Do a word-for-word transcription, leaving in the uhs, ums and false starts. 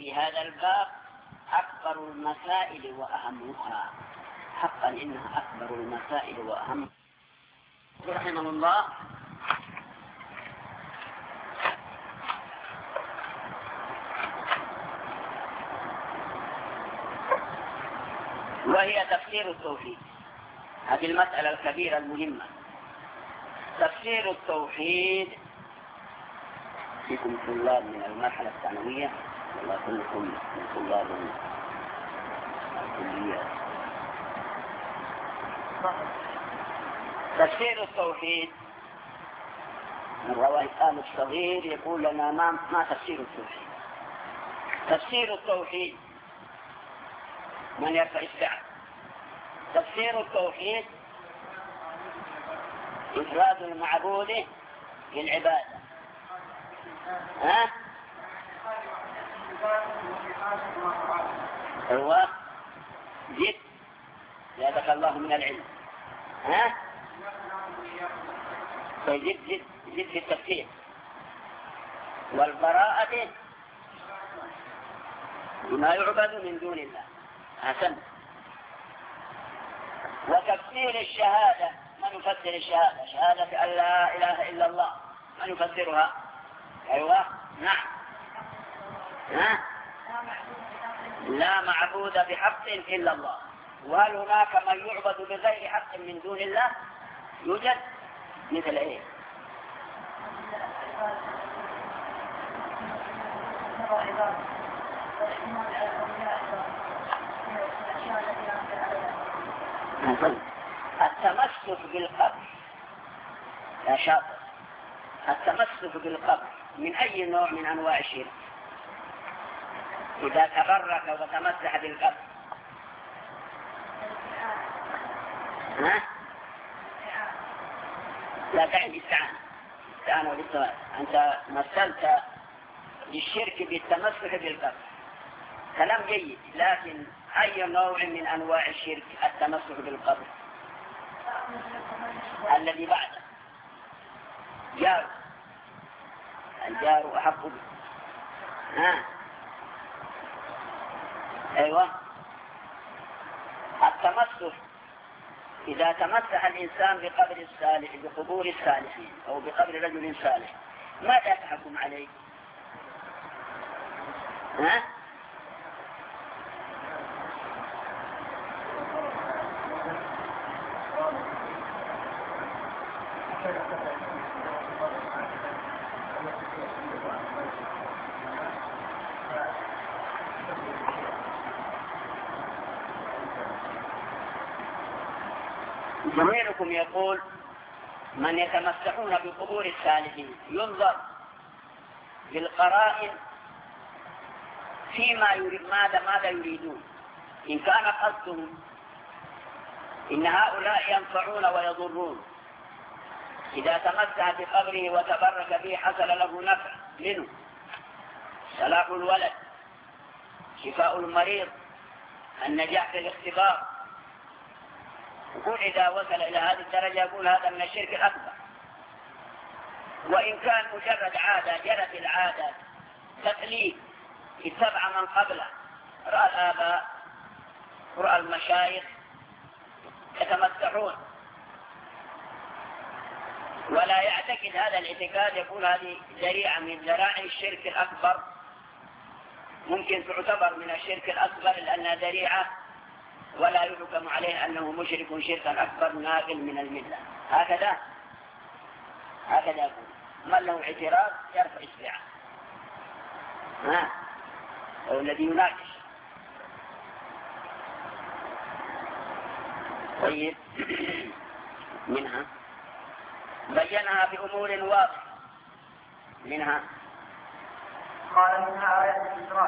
في هذا الباب أكبر المسائل وأهمها، حقا إنها أكبر المسائل وأهمها. رحمه الله وهي تفسير التوحيد. هذه المسألة الكبيرة المهمة، تفسير التوحيد. فيكم طلاب من المرحلة الثانوية والله كلكم من طلاب الكليات. تفسير التوحيد من رواه الآن الصغير يقول لنا ما, ما تفسير التوحيد. تفسير التوحيد من يرفع الساعة. تفسير التوحيد إفراد المعبود بالعبادة. ها؟ هو جد زادك الله من العلم. ها؟ فجد جد جد في التفسير. والبراءة بما يعبد من دون الله. حسن. وتفسير الشهادة، من يفسر الشهادة؟ شهادة أن لا إله إلا الله، من يفسرها؟ أيوة نعم. ها؟ لا معبود بحق إلا الله. وهل هناك من يعبد بغير حق من دون الله؟ يوجد. مثل إيه؟ التمسك بالقبر يا شاطر، التمسك بالقبر من أي نوع من أنواع الشرك؟ إذا تبرك وتمسح بالقبر ها؟ لا تعد استعانة استعانة والاستعانة. أنت مثلت للشرك بالتمسك بالقبر، كلام جيد، لكن أي نوع من أنواع الشرك التمسك بالقبر؟ الذي بعده جار، الجار أحق به. ها؟ أيوة. التمسك إذا تمسح الإنسان بقبر الصالح، بقبور الصالحين أو بقبر رجل صالح، ماذا تحكم عليه؟ ها؟ جميعكم يقول من يتمسحون بقبور الصالحين ينظر بالقرائن فيما يريد، ماذا ماذا يريدون. إن كان قصدهم إن هؤلاء ينفعون ويضرون، إذا تمسح بقبره وتبرك به حصل له نفع منه، صلاح الولد، شفاء المريض، النجاح في الاختبار. يقول إذا وصل إلى هذه الدرجة يقول هذا من الشرك الأكبر. وإن كان مجرد عادة جرت العادة تقليد اتبع من قبله، رأى الآباء رأى المشايخ يتمسحون ولا يعتقد هذا الاعتقاد، يقول هذه ذريعة من ذرائع الشرك الأكبر، ممكن تعتبر من الشرك الأكبر لأنها ذريعة ولا يحكم عليه أنه مشرك شركا أكبر ناقل من الملة. هكذا هكذا يقول. من له اعتراض يرفع الساعة. ها؟ أو الذي يناقش. طيب منها بينها بأمور واضحة. منها قال منها آية الإسراء